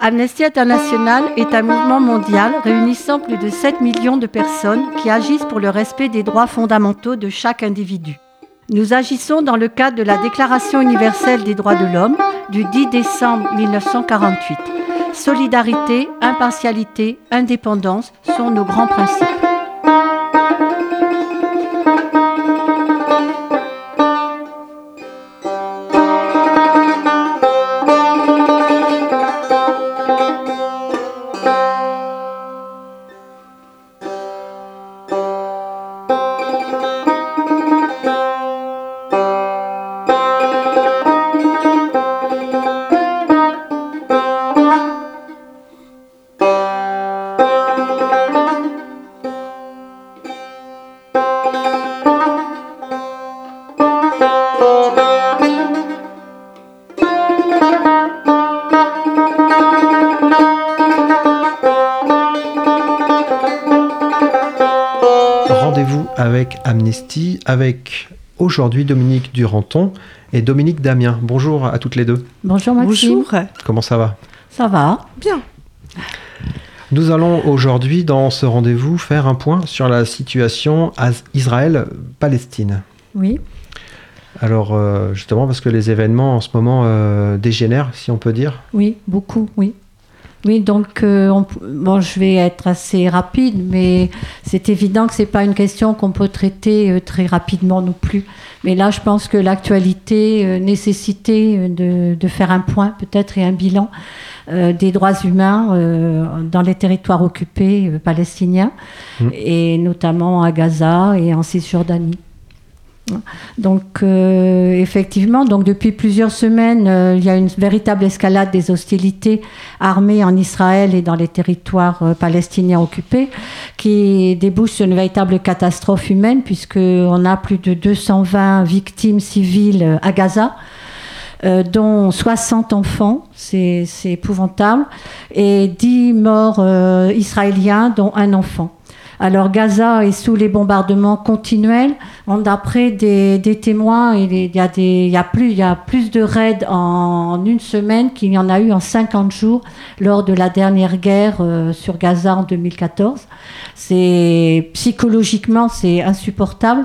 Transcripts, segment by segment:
Amnesty International est un mouvement mondial réunissant plus de 7 millions de personnes qui agissent pour le respect des droits fondamentaux de chaque individu. Nous agissons dans le cadre de la Déclaration universelle des droits de l'homme du 10 décembre 1948. Solidarité, impartialité, indépendance sont nos grands principes. Rendez-vous avec Amnesty, avec aujourd'hui Dominique Duranton et Dominique Damien. Bonjour à toutes les deux. Bonjour Maxime. Bonjour. Comment ça va ? Ça va ? Bien. Nous allons aujourd'hui dans ce rendez-vous faire un point sur la situation à Israël-Palestine. Oui. Alors justement parce que les événements en ce moment dégénèrent, si on peut dire. Oui, beaucoup, oui. Oui, donc je vais être assez rapide, mais c'est évident que ce n'est pas une question qu'on peut traiter très rapidement non plus. Mais là, je pense que l'actualité nécessitait de faire un point peut-être et un bilan des droits humains dans les territoires occupés palestiniens, et notamment à Gaza et en Cisjordanie. Donc effectivement, depuis plusieurs semaines, il y a une véritable escalade des hostilités armées en Israël et dans les territoires palestiniens occupés, qui débouche sur une véritable catastrophe humaine, puisqu'on a plus de 220 victimes civiles à Gaza, dont 60 enfants, c'est épouvantable, et 10 morts israéliens, dont un enfant. Alors Gaza est sous les bombardements continuels. D'après des témoins, il y a plus de raids en une semaine qu'il y en a eu en 50 jours lors de la dernière guerre sur Gaza en 2014. Psychologiquement, c'est insupportable.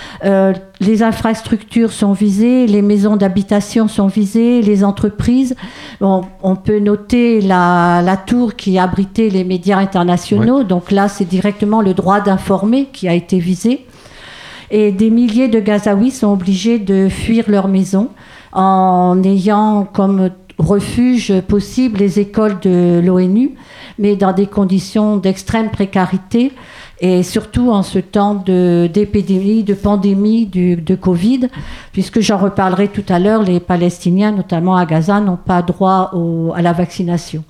Les infrastructures sont visées, les maisons d'habitation sont visées, les entreprises. Bon, on peut noter la tour qui abritait les médias internationaux. Ouais. Donc là, c'est directement le droit d'informer qui a été visé. Et des milliers de Gazaouis sont obligés de fuir leur maison en ayant comme refuge possible les écoles de l'ONU, mais dans des conditions d'extrême précarité. Et surtout en ce temps d'épidémie, de pandémie de Covid, puisque j'en reparlerai tout à l'heure, les Palestiniens, notamment à Gaza, n'ont pas droit à la vaccination.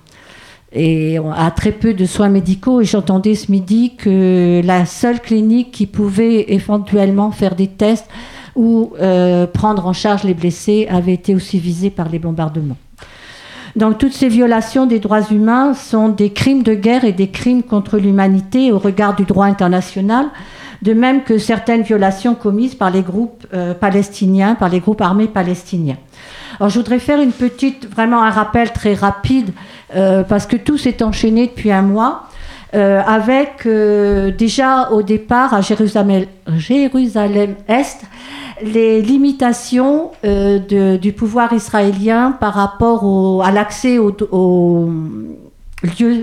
Et à très peu de soins médicaux. Et j'entendais ce midi que la seule clinique qui pouvait éventuellement faire des tests ou prendre en charge les blessés avait été aussi visée par les bombardements. Donc toutes ces violations des droits humains sont des crimes de guerre et des crimes contre l'humanité au regard du droit international, de même que certaines violations commises par les groupes palestiniens, par les groupes armés palestiniens. Alors je voudrais faire vraiment un rappel très rapide, parce que tout s'est enchaîné depuis un mois, avec déjà au départ à Jérusalem-Est, les limitations du pouvoir israélien par rapport à l'accès aux lieux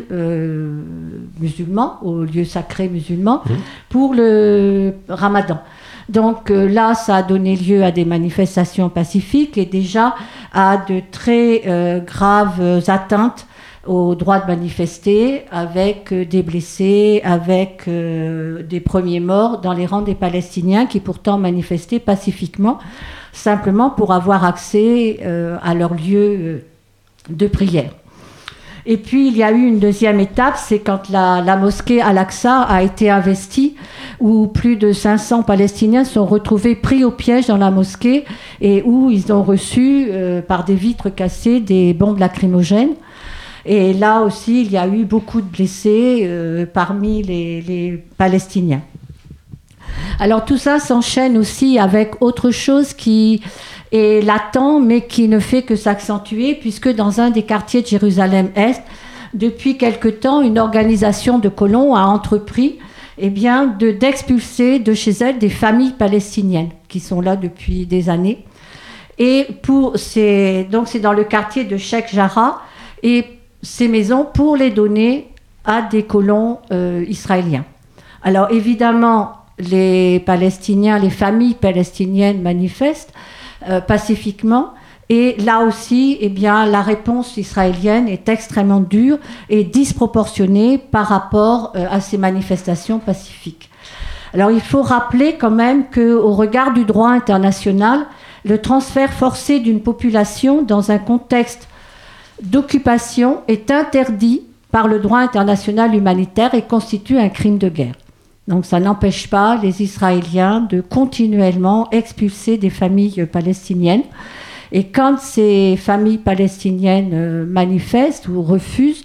musulmans, aux lieux sacrés musulmans, pour le Ramadan. Donc là, ça a donné lieu à des manifestations pacifiques et déjà à de très graves atteintes au droit de manifester, avec des blessés, avec des premiers morts dans les rangs des Palestiniens qui pourtant manifestaient pacifiquement, simplement pour avoir accès à leur lieu de prière. Et puis il y a eu une deuxième étape, c'est quand la mosquée Al-Aqsa a été investie, où plus de 500 Palestiniens sont retrouvés pris au piège dans la mosquée et où ils ont reçu, par des vitres cassées, des bombes lacrymogènes. Et là aussi, il y a eu beaucoup de blessés parmi les Palestiniens. Alors tout ça s'enchaîne aussi avec autre chose qui est latent, mais qui ne fait que s'accentuer, puisque dans un des quartiers de Jérusalem-Est, depuis quelque temps, une organisation de colons a entrepris d'expulser de chez elle des familles palestiniennes qui sont là depuis des années. Et donc c'est dans le quartier de Sheikh Jarrah, et ces maisons pour les donner à des colons israéliens. Alors évidemment, les Palestiniens, les familles palestiniennes manifestent pacifiquement, et là aussi, la réponse israélienne est extrêmement dure et disproportionnée par rapport à ces manifestations pacifiques. Alors il faut rappeler quand même qu'au regard du droit international, le transfert forcé d'une population dans un contexte d'occupation est interdit par le droit international humanitaire et constitue un crime de guerre. Donc ça n'empêche pas les Israéliens de continuellement expulser des familles palestiniennes. Et quand ces familles palestiniennes manifestent ou refusent,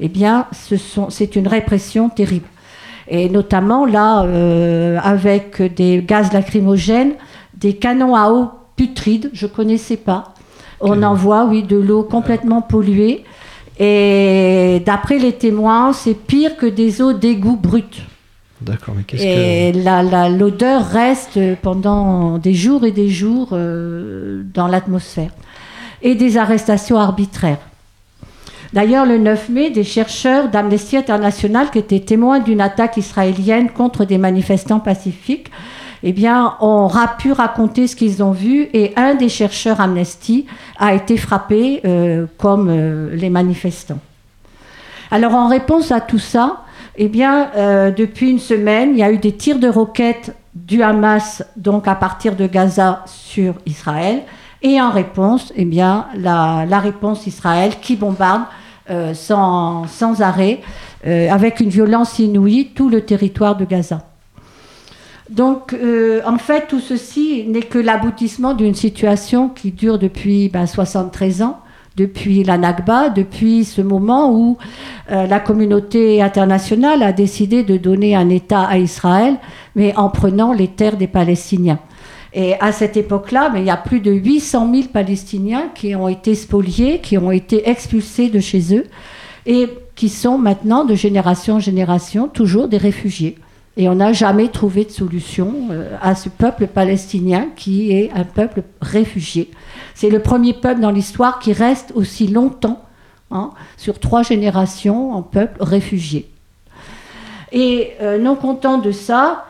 c'est une répression terrible. Et notamment là, avec des gaz lacrymogènes, des canons à eau putrides, je ne connaissais pas. On envoie, de l'eau complètement polluée. Et d'après les témoins, c'est pire que des eaux d'égout brutes. D'accord, mais l'odeur reste pendant des jours et des jours dans l'atmosphère. Et des arrestations arbitraires. D'ailleurs, le 9 mai, des chercheurs d'Amnesty International qui étaient témoins d'une attaque israélienne contre des manifestants pacifiques, ont pu raconter ce qu'ils ont vu, et un des chercheurs Amnesty a été frappé comme les manifestants. Alors en réponse à tout ça, depuis une semaine, il y a eu des tirs de roquettes du Hamas, donc à partir de Gaza, sur Israël, et en réponse, la réponse Israël qui bombarde sans arrêt, avec une violence inouïe, tout le territoire de Gaza. Donc, en fait, tout ceci n'est que l'aboutissement d'une situation qui dure depuis 73 ans, depuis la Nakba, depuis ce moment où la communauté internationale a décidé de donner un État à Israël, mais en prenant les terres des Palestiniens. Et à cette époque-là, il y a plus de 800 000 Palestiniens qui ont été spoliés, qui ont été expulsés de chez eux, et qui sont maintenant, de génération en génération, toujours des réfugiés. Et on n'a jamais trouvé de solution à ce peuple palestinien qui est un peuple réfugié. C'est le premier peuple dans l'histoire qui reste aussi longtemps, sur 3 générations, en peuple réfugié. Et non content de ça,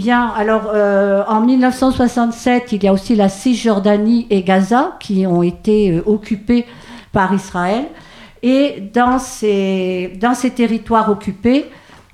en 1967, il y a aussi la Cisjordanie et Gaza qui ont été occupés par Israël. Et dans ces territoires occupés,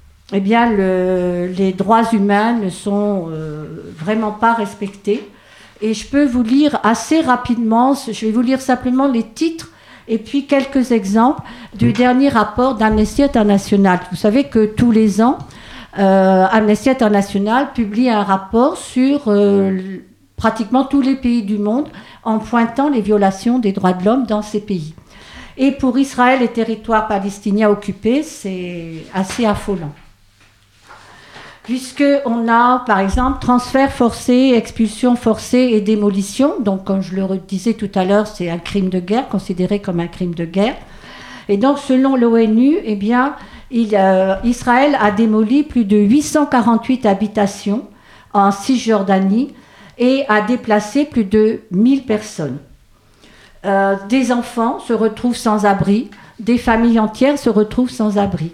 les droits humains ne sont vraiment pas respectés. Et je peux vous lire assez rapidement, je vais vous lire simplement les titres et puis quelques exemples du dernier rapport d'Amnesty International. Vous savez que tous les ans, Amnesty International publie un rapport sur pratiquement tous les pays du monde en pointant les violations des droits de l'homme dans ces pays. Et pour Israël et territoires palestiniens occupés, c'est assez affolant. Puisqu'on a, par exemple, transfert forcé, expulsion forcée et démolition. Donc, comme je le disais tout à l'heure, c'est un crime de guerre, considéré comme un crime de guerre. Et donc, selon l'ONU, Israël a démoli plus de 848 habitations en Cisjordanie et a déplacé plus de 1000 personnes. Des enfants se retrouvent sans abri, des familles entières se retrouvent sans abri.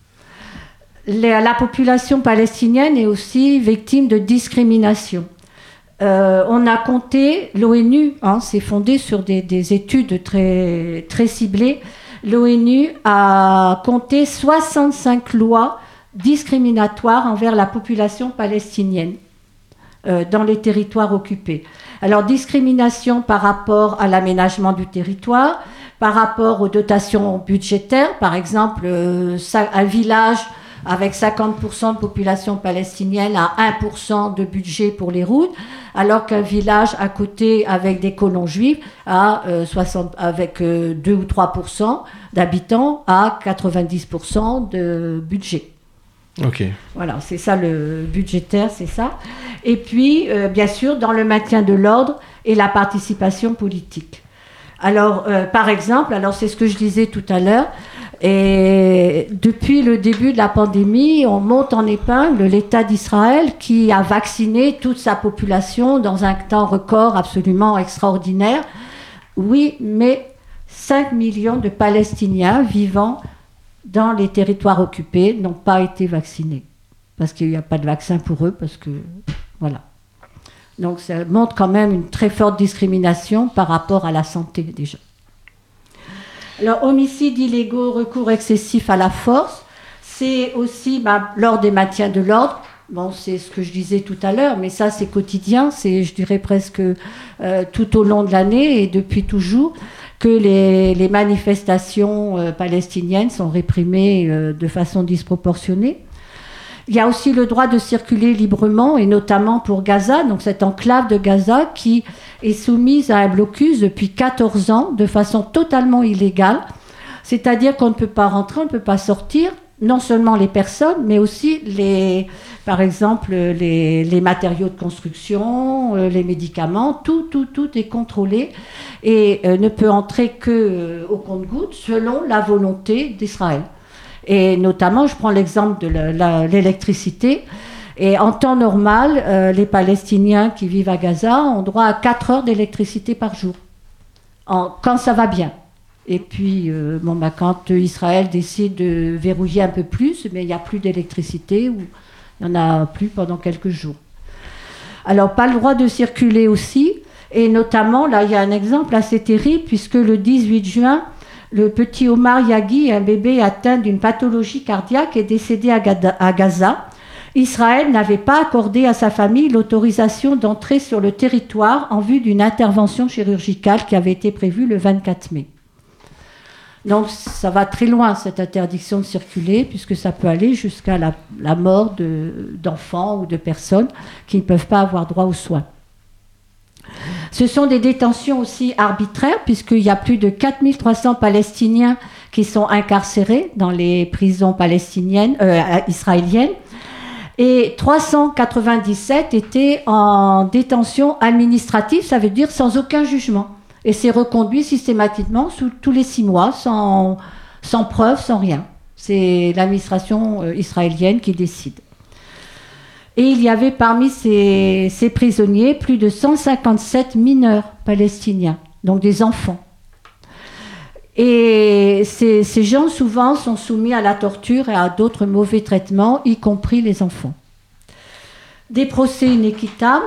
La population palestinienne est aussi victime de discrimination. On a compté, l'ONU, c'est fondé sur des études très, très ciblées, l'ONU a compté 65 lois discriminatoires envers la population palestinienne dans les territoires occupés. Alors, discrimination par rapport à l'aménagement du territoire, par rapport aux dotations budgétaires, par exemple, un village avec 50% de population palestinienne à 1% de budget pour les routes, alors qu'un village à côté avec des colons juifs avec 2 ou 3% d'habitants à 90% de budget. Ok. Voilà, c'est ça le budgétaire, c'est ça. Et puis, bien sûr, dans le maintien de l'ordre et la participation politique. Alors, par exemple, c'est ce que je disais tout à l'heure, et depuis le début de la pandémie, on monte en épingle l'État d'Israël qui a vacciné toute sa population dans un temps record absolument extraordinaire. Oui, mais 5 millions de Palestiniens vivant dans les territoires occupés n'ont pas été vaccinés. Parce qu'il n'y a pas de vaccin pour eux, parce que... Voilà. Donc ça montre quand même une très forte discrimination par rapport à la santé, déjà. Alors, homicides illégaux, recours excessif à la force, c'est aussi lors des maintiens de l'ordre. Bon, c'est ce que je disais tout à l'heure, mais ça, c'est quotidien. C'est, je dirais, presque tout au long de l'année et depuis toujours que les manifestations palestiniennes sont réprimées de façon disproportionnée. Il y a aussi le droit de circuler librement, et notamment pour Gaza, donc cette enclave de Gaza qui est soumise à un blocus depuis 14 ans de façon totalement illégale. C'est-à-dire qu'on ne peut pas rentrer, on ne peut pas sortir, non seulement les personnes, mais aussi par exemple les matériaux de construction, les médicaments, tout est contrôlé et ne peut entrer qu'au compte-gouttes selon la volonté d'Israël. Et notamment, je prends l'exemple de l'électricité. Et en temps normal, les Palestiniens qui vivent à Gaza ont droit à 4 heures d'électricité par jour, quand ça va bien. Et puis, quand Israël décide de verrouiller un peu plus, mais il n'y a plus d'électricité, ou il n'y en a plus pendant quelques jours. Alors, pas le droit de circuler aussi. Et notamment, là, il y a un exemple assez terrible, puisque le 18 juin, le petit Omar Yaghi, un bébé atteint d'une pathologie cardiaque, est décédé à Gaza. Israël n'avait pas accordé à sa famille l'autorisation d'entrer sur le territoire en vue d'une intervention chirurgicale qui avait été prévue le 24 mai. Donc ça va très loin, cette interdiction de circuler, puisque ça peut aller jusqu'à la mort d'enfants ou de personnes qui ne peuvent pas avoir droit aux soins. Ce sont des détentions aussi arbitraires, puisqu'il y a plus de 4300 Palestiniens qui sont incarcérés dans les prisons israéliennes, et 397 étaient en détention administrative, ça veut dire sans aucun jugement. Et c'est reconduit systématiquement tous les 6 mois, sans preuve, sans rien. C'est l'administration israélienne qui décide. Et il y avait parmi ces prisonniers plus de 157 mineurs palestiniens, donc des enfants. Et ces gens, souvent, sont soumis à la torture et à d'autres mauvais traitements, y compris les enfants. Des procès inéquitables,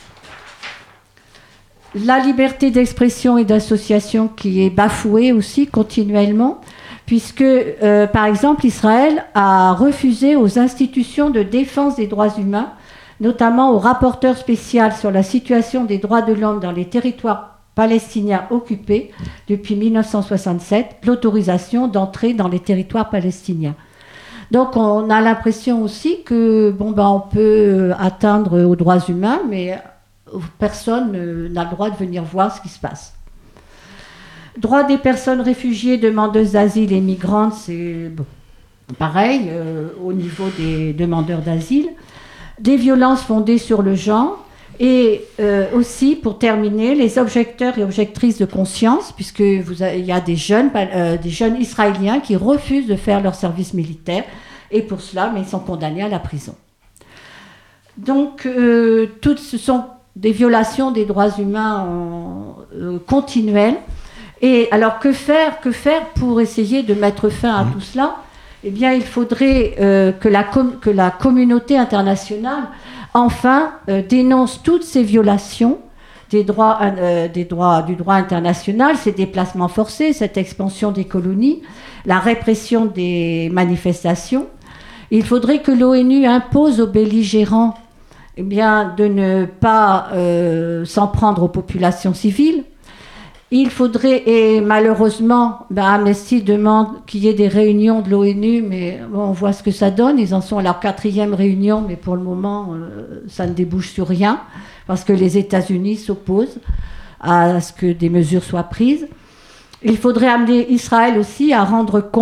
la liberté d'expression et d'association qui est bafouée aussi continuellement, puisque, par exemple, Israël a refusé aux institutions de défense des droits humains, notamment au rapporteur spécial sur la situation des droits de l'homme dans les territoires palestiniens occupés depuis 1967, l'autorisation d'entrer dans les territoires palestiniens. Donc on a l'impression aussi que on peut atteindre aux droits humains, mais personne n'a le droit de venir voir ce qui se passe. Droit des personnes réfugiées, demandeuses d'asile et migrantes, c'est pareil au niveau des demandeurs d'asile. Des violences fondées sur le genre. Et aussi, pour terminer, les objecteurs et objectrices de conscience, puisqu'il y a des jeunes Israéliens qui refusent de faire leur service militaire, et pour cela, mais ils sont condamnés à la prison. Donc, toutes ce sont des violations des droits humains continuelles. Et alors, que faire pour essayer de mettre fin à tout cela ? Eh bien, il faudrait que la communauté internationale enfin dénonce toutes ces violations du droit international, ces déplacements forcés, cette expansion des colonies, la répression des manifestations. Il faudrait que l'ONU impose aux belligérants de ne pas s'en prendre aux populations civiles. Il faudrait, et malheureusement, Amnesty demande qu'il y ait des réunions de l'ONU, mais on voit ce que ça donne. Ils en sont à leur 4e réunion, mais pour le moment, ça ne débouche sur rien, parce que les États-Unis s'opposent à ce que des mesures soient prises. Il faudrait amener Israël aussi à rendre compte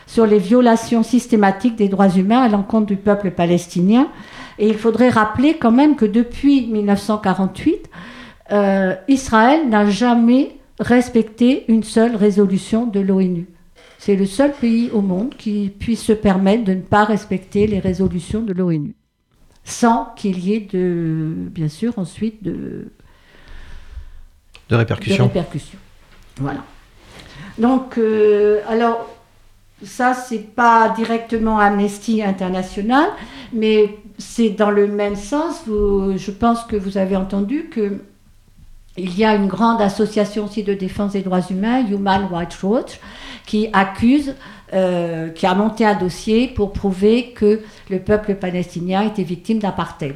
sur les violations systématiques des droits humains à l'encontre du peuple palestinien. Et il faudrait rappeler quand même que depuis 1948, Israël n'a jamais respecté une seule résolution de l'ONU. C'est le seul pays au monde qui puisse se permettre de ne pas respecter les résolutions de l'ONU, sans qu'il y ait bien sûr ensuite de répercussions. Voilà. Donc, alors, ça, c'est pas directement Amnesty International, mais c'est dans le même sens. Je pense que vous avez entendu qu'il y a une grande association aussi de défense des droits humains, Human Rights Watch, qui accuse, qui a monté un dossier pour prouver que le peuple palestinien était victime d'apartheid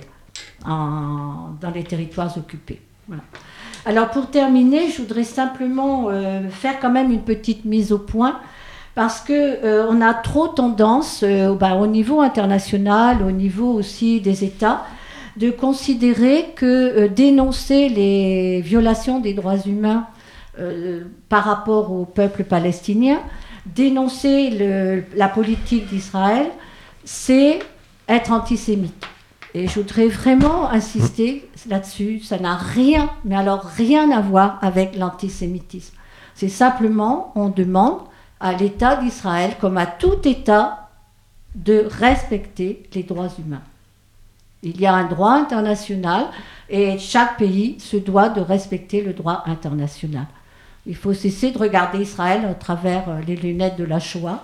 dans les territoires occupés. Voilà. Alors pour terminer, je voudrais simplement faire quand même une petite mise au point, parce qu'on a trop tendance, au niveau international, au niveau aussi des États, de considérer que dénoncer les violations des droits humains par rapport au peuple palestinien, dénoncer la politique d'Israël, c'est être antisémite. Et je voudrais vraiment insister là-dessus, ça n'a rien, mais alors rien à voir avec l'antisémitisme. C'est simplement, on demande à l'État d'Israël, comme à tout État, de respecter les droits humains. Il y a un droit international et chaque pays se doit de respecter le droit international. Il faut cesser de regarder Israël à travers les lunettes de la Shoah.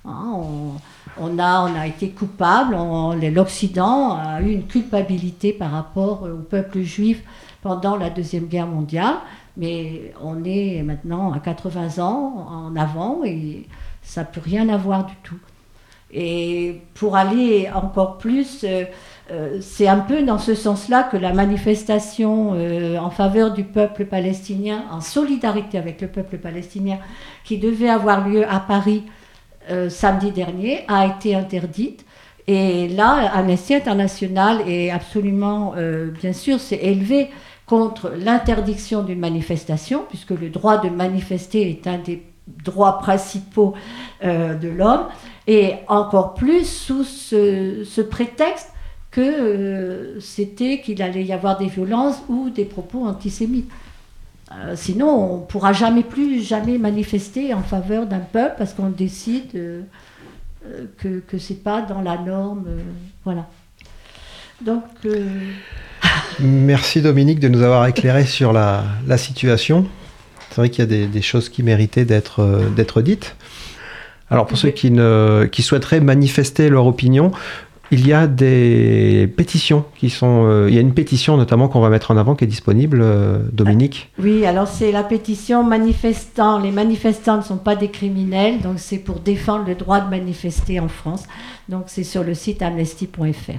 On a été coupable, l'Occident a eu une culpabilité par rapport au peuple juif pendant la Deuxième Guerre mondiale, mais on est maintenant à 80 ans en avant et ça ne peut rien avoir du tout. Et pour aller encore plus, c'est un peu dans ce sens-là que la manifestation en faveur du peuple palestinien, en solidarité avec le peuple palestinien, qui devait avoir lieu à Paris samedi dernier, a été interdite. Et là, Amnesty International est absolument, bien sûr, s'est élevé contre l'interdiction d'une manifestation, puisque le droit de manifester est un des droits principaux de l'homme, et encore plus sous ce prétexte que c'était qu'il allait y avoir des violences ou des propos antisémites. Sinon, on ne pourra jamais manifester en faveur d'un peuple parce qu'on décide que ce n'est pas dans la norme. Voilà. Donc, Merci Dominique de nous avoir éclairé sur la situation. C'est vrai qu'il y a des choses qui méritaient d'être dites. Alors pour ceux qui souhaiteraient manifester leur opinion, il y a des pétitions il y a une pétition notamment qu'on va mettre en avant qui est disponible, Dominique. Oui, alors c'est la pétition manifestant. Les manifestants ne sont pas des criminels, donc c'est pour défendre le droit de manifester en France. Donc c'est sur le site amnesty.fr.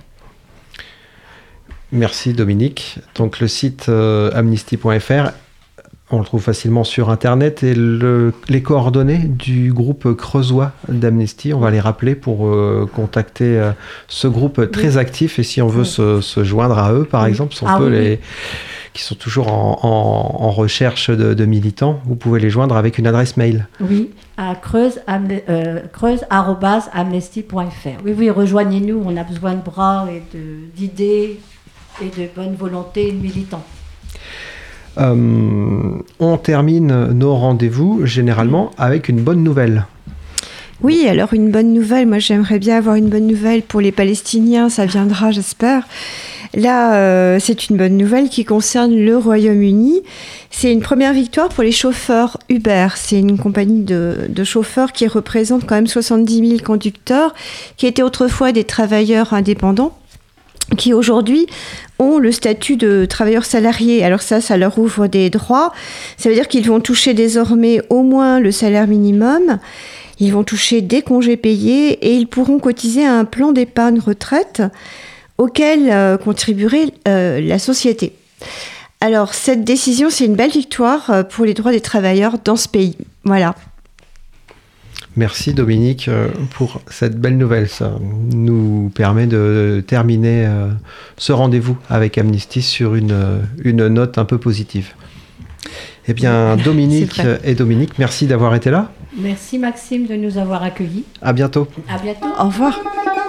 Merci Dominique. Donc le site amnesty.fr, on le trouve facilement sur Internet, et les coordonnées du groupe creusois d'Amnesty, on va les rappeler pour contacter ce groupe très actif, et si on veut se joindre à eux, par exemple, qui sont toujours en recherche de militants, vous pouvez les joindre avec une adresse mail. Oui, à creuse@amnesty.fr. Oui, rejoignez-nous, on a besoin de bras et d'idées et de bonne volonté militante. On termine nos rendez-vous généralement avec une bonne nouvelle. Oui, alors une bonne nouvelle, moi j'aimerais bien avoir une bonne nouvelle pour les Palestiniens, ça viendra j'espère. Là, c'est une bonne nouvelle qui concerne le Royaume-Uni. C'est une première victoire pour les chauffeurs Uber. C'est une compagnie de chauffeurs qui représente quand même 70 000 conducteurs, qui étaient autrefois des travailleurs indépendants, qui aujourd'hui ont le statut de travailleurs salariés. Alors ça leur ouvre des droits. Ça veut dire qu'ils vont toucher désormais au moins le salaire minimum. Ils vont toucher des congés payés et ils pourront cotiser à un plan d'épargne retraite auquel contribuerait la société. Alors cette décision, c'est une belle victoire pour les droits des travailleurs dans ce pays. Voilà. Merci Dominique pour cette belle nouvelle. Ça nous permet de terminer ce rendez-vous avec Amnesty sur une note un peu positive. Eh bien, Dominique et Dominique, merci d'avoir été là. Merci Maxime de nous avoir accueillis. À bientôt. À bientôt. Au revoir.